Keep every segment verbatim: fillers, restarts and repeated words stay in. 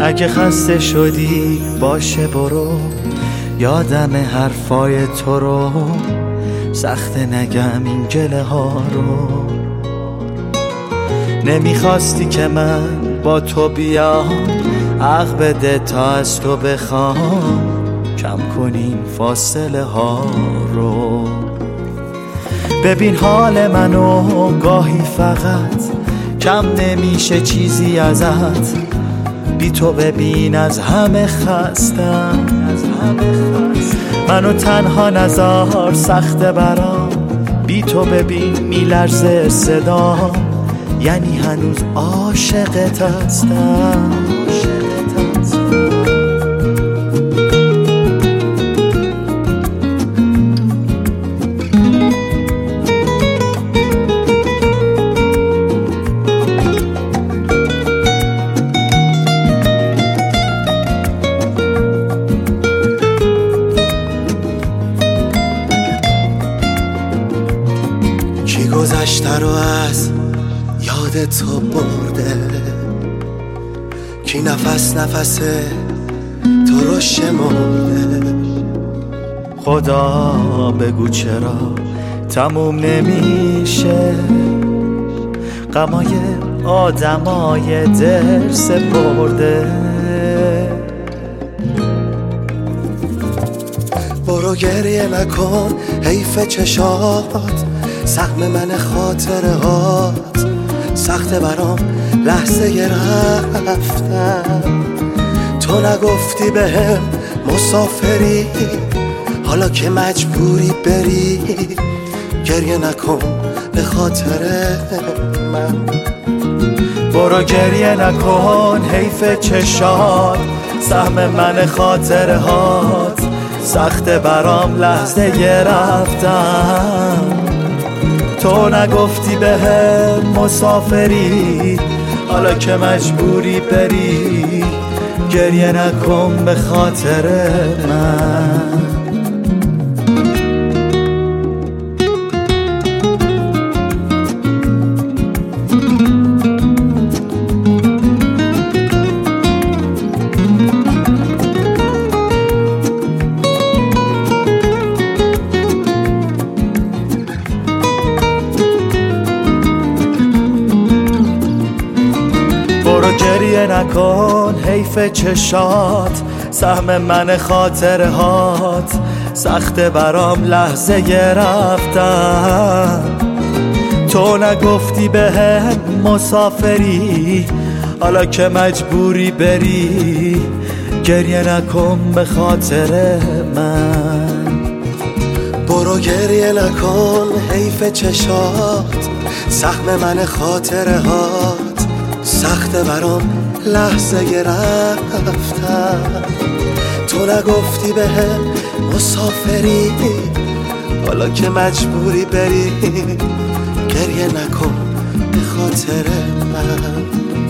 اگه خسته شدی باشه برو، یادم حرفای تو رو، سخته نگم این گله ها رو. نمیخواستی که من با تو بیام، حق بده تا از تو بخوام، کم کنین فاصله ها رو. ببین حال منو گاهی فقط کم نمیشه چیزی ازت، بی تو ببین از همه خستم، از همه خستم. منو تنها نذار سخته برام، بی تو ببین میلرزه صدام، یعنی هنوز عاشقت هستم. کی گذشته رو از یاد تو برده، کی نفس نفس تو رو شمرده. خدا بگو چرا تموم نمیشه، غمای آدمای دل سپرده. برو گریه نکن حیف چشات، سهم من خاطره هات، سخته برام لحظه رفتم. تو نگفتی بهم مسافری، حالا که مجبوری بری، گریه نکن به خاطر من. برو گریه نکن حیف چشات، سهم من خاطره هات، سخته برام لحظه رفتم. تو نگفتی بهم مسافری، حالا که مجبوری بری، گریه نکن به خاطر من. برو گریه نکن حیف چشات، سهم من خاطره هات، سخته برام لحظه رفتن. تو نگفتی بهم مسافری، حالا که مجبوری بری، گریه نکن به خاطر من. برو گریه نکن حیف چشات، سهم من خاطره هات، سخته برام لحظه رفتم. تو نگفتی بهم مسافری، حالا که مجبوری بری، گریه نکن به خاطر من.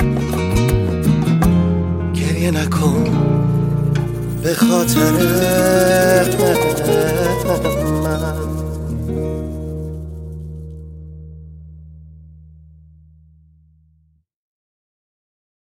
گریه نکن به خاطر من.